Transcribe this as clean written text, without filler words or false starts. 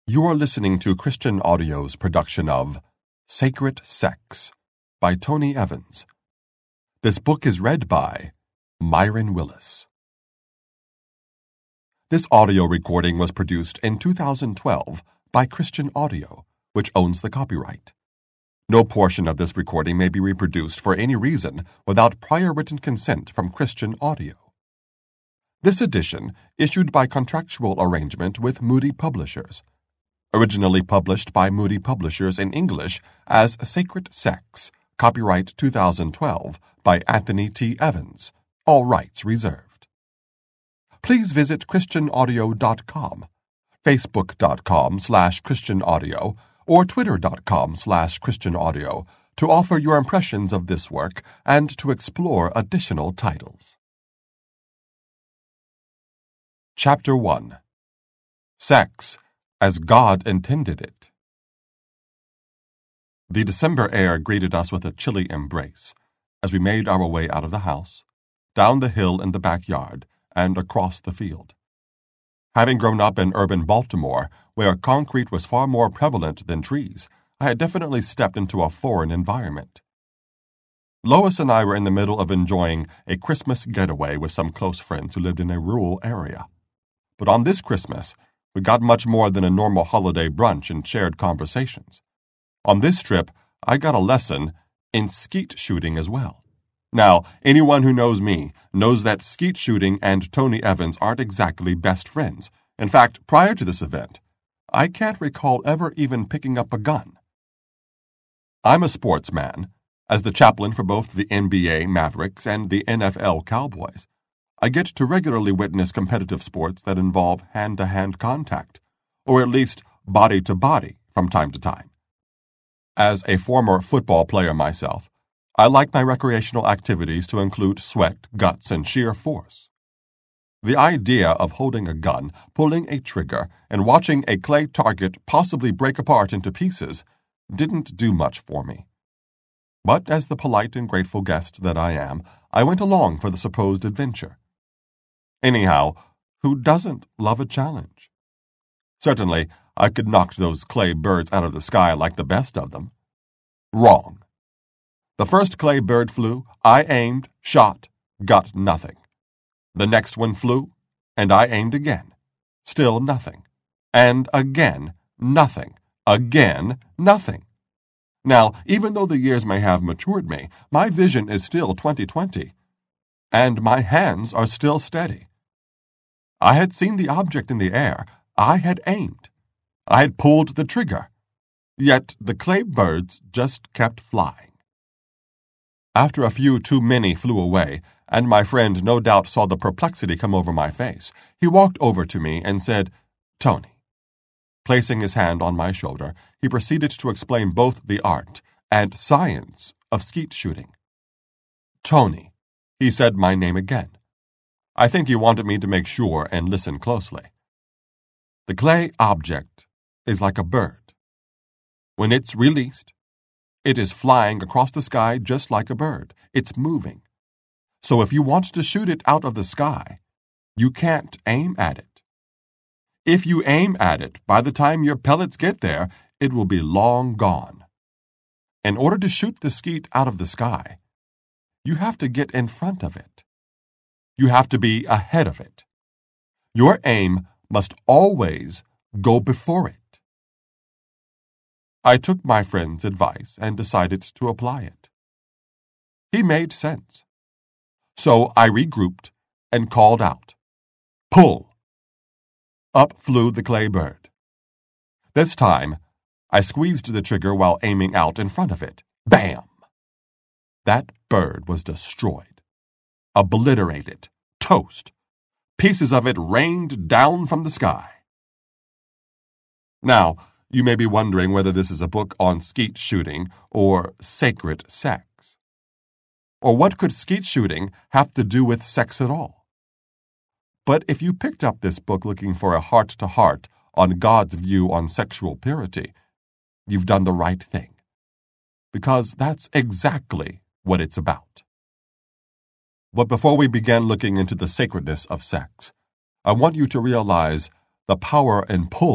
You are listening to Christian Audio's production of Sacred Sex by Tony Evans. This book is read by Myron Willis. This audio recording was produced in 2012 by Christian Audio, which owns the copyright. No portion of this recording may be reproduced for any reason without prior written consent from Christian Audio. This edition issued by contractual arrangement with Moody Publishers. Originally published by Moody Publishers in English as Sacred Sex, copyright 2012 by Anthony T. Evans, all rights reserved. Please visit christianaudio.com, facebook.com/christianaudio, or twitter.com/christianaudio to offer your impressions of this work and to explore additional titles. Chapter 1. Sex as God intended it. The December air greeted us with a chilly embrace as we made our way out of the house, down the hill in the backyard, and across the field. Having grown up in urban Baltimore, where concrete was far more prevalent than trees, I had definitely stepped into a foreign environment. Lois and I were in the middle of enjoying a Christmas getaway with some close friends who lived in a rural area. But on this Christmas, we got much more than a normal holiday brunch and shared conversations. On this trip, I got a lesson in skeet shooting as well. Now, anyone who knows me knows that skeet shooting and Tony Evans aren't exactly best friends. In fact, prior to this event, I can't recall ever even picking up a gun. I'm a sportsman. As the chaplain for both the NBA Mavericks and the NFL Cowboys, I get to regularly witness competitive sports that involve hand-to-hand contact, or at least body-to-body from time to time. As a former football player myself, I like my recreational activities to include sweat, guts, and sheer force. The idea of holding a gun, pulling a trigger, and watching a clay target possibly break apart into pieces didn't do much for me. But as the polite and grateful guest that I am, I went along for the supposed adventure. Anyhow, who doesn't love a challenge? Certainly, I could knock those clay birds out of the sky like the best of them. Wrong. The first clay bird flew, I aimed, shot, got nothing. The next one flew, and I aimed again. Still nothing. And again, nothing. Again, nothing. Now, even though the years may have matured me, my vision is still 20/20, and my hands are still steady. I had seen the object in the air. I had aimed. I had pulled the trigger. Yet the clay birds just kept flying. After a few too many flew away, and my friend no doubt saw the perplexity come over my face, he walked over to me and said, "Tony." Placing his hand on my shoulder, he proceeded to explain both the art and science of skeet shooting. "Tony," he said my name again. I think he wanted me to make sure and listen closely. The clay object is like a bird. When it's released, it is flying across the sky just like a bird. It's moving. So if you want to shoot it out of the sky, you can't aim at it. If you aim at it, by the time your pellets get there, it will be long gone. In order to shoot the skeet out of the sky, you have to get in front of it. You have to be ahead of it. Your aim must always go before it. I took my friend's advice and decided to apply it. He made sense. So I regrouped and called out, "Pull!" Up flew the clay bird. This time, I squeezed the trigger while aiming out in front of it. Bam! That bird was destroyed. Obliterated. Toast. Pieces of it rained down from the sky. Now, you may be wondering whether this is a book on skeet shooting or sacred sex. Or what could skeet shooting have to do with sex at all? But if you picked up this book looking for a heart-to-heart on God's view on sexual purity, you've done the right thing. Because that's exactly what it's about. But before we begin looking into the sacredness of sex, I want you to realize the power and pull